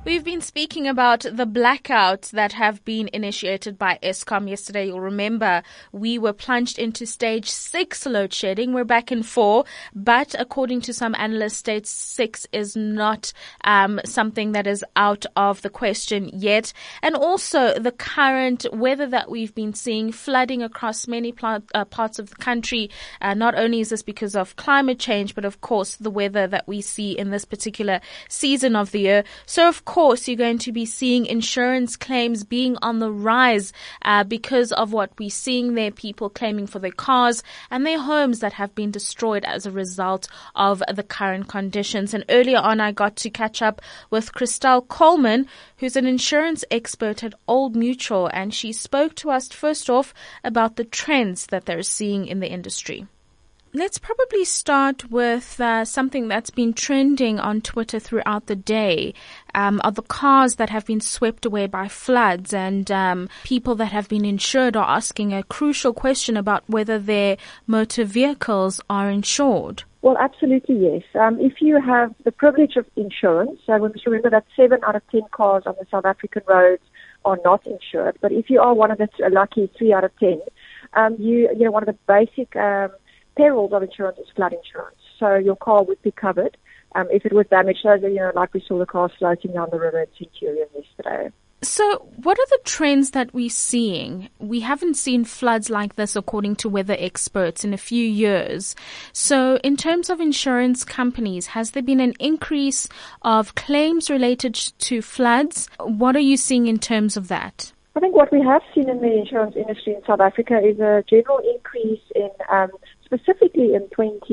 We've been speaking about the blackouts that have been initiated by Eskom yesterday. You'll remember we were plunged into stage 6 load shedding. We're back in 4, but according to some analysts, stage 6 is not something that is out of the question yet. And also the current weather that we've been seeing, flooding across many parts of the country. Not only is this because of climate change, but of course the weather that we see in this particular season of the year. So of course, you're going to be seeing insurance claims being on the rise because of what we're seeing there, people claiming for their cars and their homes that have been destroyed as a result of the current conditions. And earlier on, I got to catch up with Christelle Coleman, who's an insurance expert at Old Mutual, and she spoke to us first off about the trends that they're seeing in the industry. Let's probably start with something that's been trending on Twitter throughout the day, are the cars that have been swept away by floods, and people that have been insured are asking a crucial question about whether their motor vehicles are insured. Well, absolutely, yes. If you have the privilege of insurance, we must remember that 7 out of 10 cars on the South African roads are not insured. But if you are one of the lucky 3 out of 10, one of the basic perils of insurance is flood insurance. So your car would be covered if it was damaged, like we saw the cars floating down the river in Centurion yesterday. So what are the trends that we're seeing? We haven't seen floods like this, according to weather experts, in a few years. So in terms of insurance companies, has there been an increase of claims related to floods? What are you seeing in terms of that? I think what we have seen in the insurance industry in South Africa is a general increase in, specifically in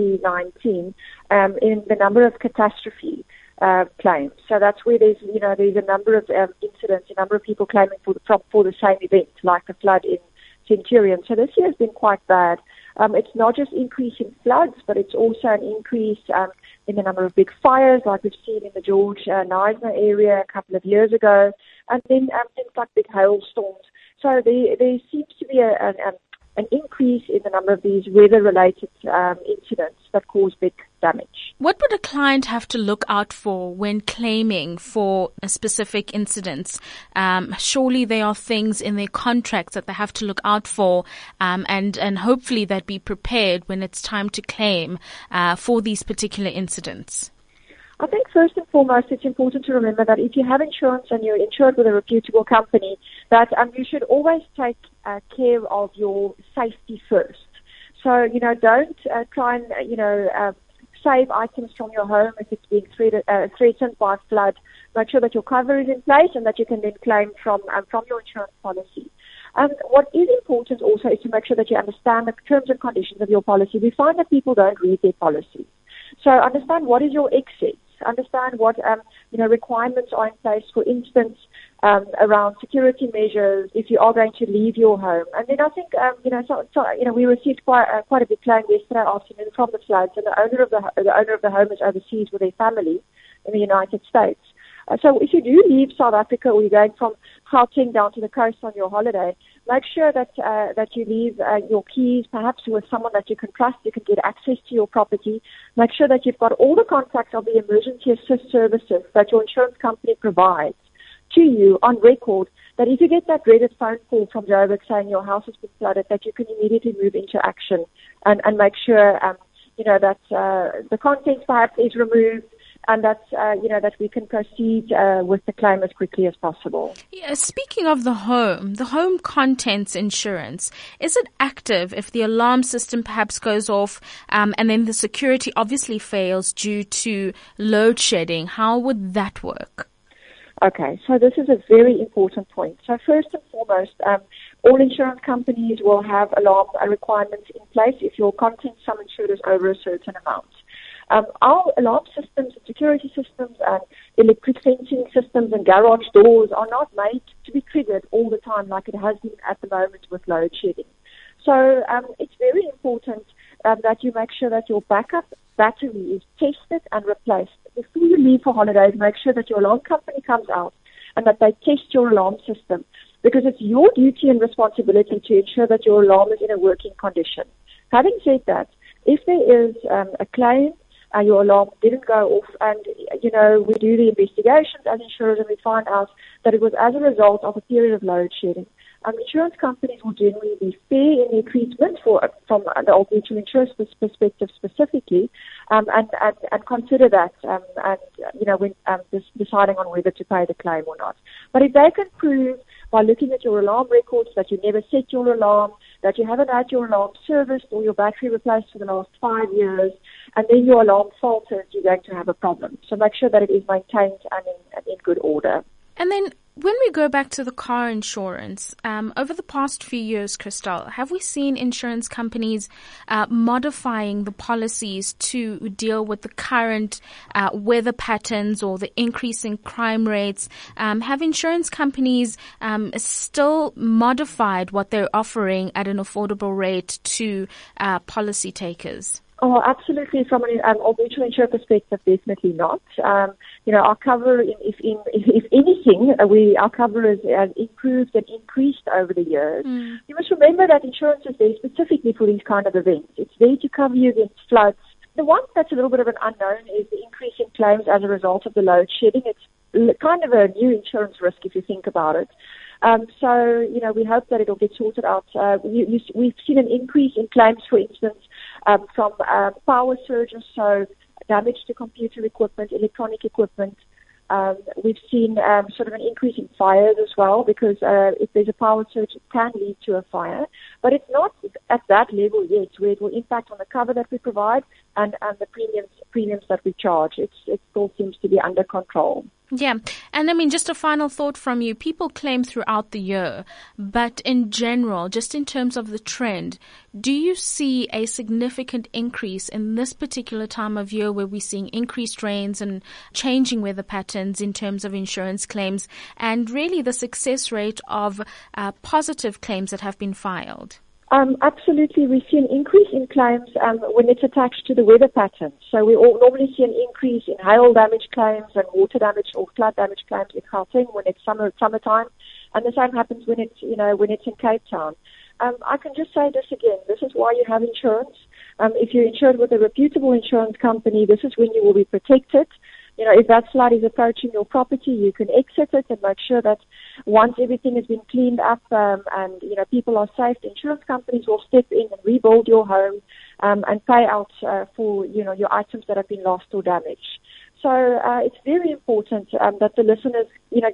2019, in the number of catastrophe claims. So that's where there's a number of incidents, a number of people claiming for the same event, like the flood in Centurion. So this year has been quite bad. It's not just increasing floods, but it's also an increase in the number of big fires, like we've seen in the George Knysna area a couple of years ago, and then things like big hailstorms. So there seems to be an increase in the number of these weather-related incidents that cause big damage. What would a client have to look out for when claiming for a specific incident? Surely there are things in their contracts that they have to look out for, and hopefully they'd be prepared when it's time to claim for these particular incidents. I think first and foremost, it's important to remember that if you have insurance and you're insured with a reputable company, that you should always take care of your safety first. So, don't try and, save items from your home if it's being threatened by flood. Make sure that your cover is in place and that you can then claim from your insurance policy. What is important also is to make sure that you understand the terms and conditions of your policy. We find that people don't read their policies. So understand what is your excess. Understand what requirements are in place, for instance, around security measures if you are going to leave your home. And then I think we received quite a big claim yesterday afternoon from the floods, and the owner of the home is overseas with their family in the United States. So if you do leave South Africa, or you're going from Gauteng down to the coast on your holiday, make sure that you leave your keys perhaps with someone that you can trust. You can get access to your property. Make sure that you've got all the contacts of the emergency assist services that your insurance company provides to you on record, that if you get that dreaded phone call from Joburg saying your house has been flooded, that you can immediately move into action and make sure that the contents perhaps is removed, and that we can proceed with the claim as quickly as possible. Yeah, speaking of the home contents insurance, is it active if the alarm system perhaps goes off and then the security obviously fails due to load shedding? How would that work? Okay, so this is a very important point. So first and foremost, all insurance companies will have alarm requirements in place if your content sum insured is over a certain amount. Our alarm systems and security systems and electric fencing systems and garage doors are not made to be triggered all the time like it has been at the moment with load shedding. So it's very important that you make sure that your backup battery is tested and replaced. Before you leave for holidays, make sure that your alarm company comes out and that they test your alarm system, because it's your duty and responsibility to ensure that your alarm is in a working condition. Having said that, if there is a claim your alarm didn't go off, and, we do the investigations as insurers, and we find out that it was as a result of a period of load shedding. Insurance companies will generally be fair in their treatment from the Old Mutual Insurance perspective specifically, and consider that, when deciding on whether to pay the claim or not. But if they can prove by looking at your alarm records that you never set your alarm, that you haven't had your alarm serviced or your battery replaced for the last 5 years, and then your alarm falters, you're going to have a problem. So make sure that it is maintained and in good order. And then when we go back to the car insurance, over the past few years, Christelle, have we seen insurance companies modifying the policies to deal with the current weather patterns or the increasing crime rates? Have insurance companies still modified what they're offering at an affordable rate to policy takers? Oh, absolutely. From an Old Mutual Insurance perspective, definitely not. Our cover, if anything, our cover has improved and increased over the years. You must remember that insurance is there specifically for these kind of events. It's there to cover you against floods. The one that's a little bit of an unknown is the increase in claims as a result of the load shedding. It's kind of a new insurance risk if you think about it. We hope that it'll get sorted out. We've seen an increase in claims, for instance, from power surges, so damage to computer equipment, electronic equipment. We've seen sort of an increase in fires as well, because if there's a power surge, it can lead to a fire. But it's not at that level yet, where it will impact on the cover that we provide and the premiums that we charge. It still seems to be under control. Yeah. And just a final thought from you. People claim throughout the year, but in general, just in terms of the trend, do you see a significant increase in this particular time of year where we're seeing increased rains and changing weather patterns in terms of insurance claims, and really the success rate of positive claims that have been filed? Absolutely. We see an increase in claims when it's attached to the weather patterns. So we normally see an increase in hail damage claims and water damage or flood damage claims in Gauteng when it's summertime, and the same happens when it's in Cape Town. I can just say this again. This is why you have insurance. If you're insured with a reputable insurance company, this is when you will be protected. If that flood is approaching your property, you can exit it and make sure that once everything has been cleaned up and people are safe, the insurance companies will step in and rebuild your home and pay out for your items that have been lost or damaged. So it's very important that the listeners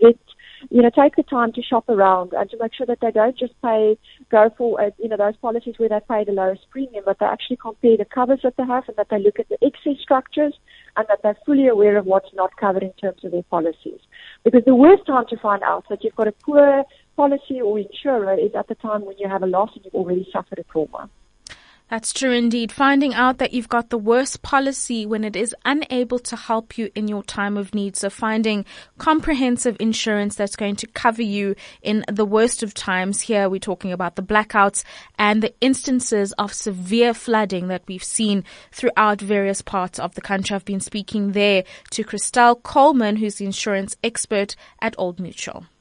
take the time to shop around and to make sure that they don't just go for those policies where they pay the lowest premium, but they actually compare the covers that they have, and that they look at the excess structures, and that they're fully aware of what's not covered in terms of their policies. Because the worst time to find out that you've got a poor policy or insurer is at the time when you have a loss and you've already suffered a trauma. That's true indeed. Finding out that you've got the worst policy when it is unable to help you in your time of need. So finding comprehensive insurance that's going to cover you in the worst of times. Here we're talking about the blackouts and the instances of severe flooding that we've seen throughout various parts of the country. I've been speaking there to Christelle Coleman, who's the insurance expert at Old Mutual.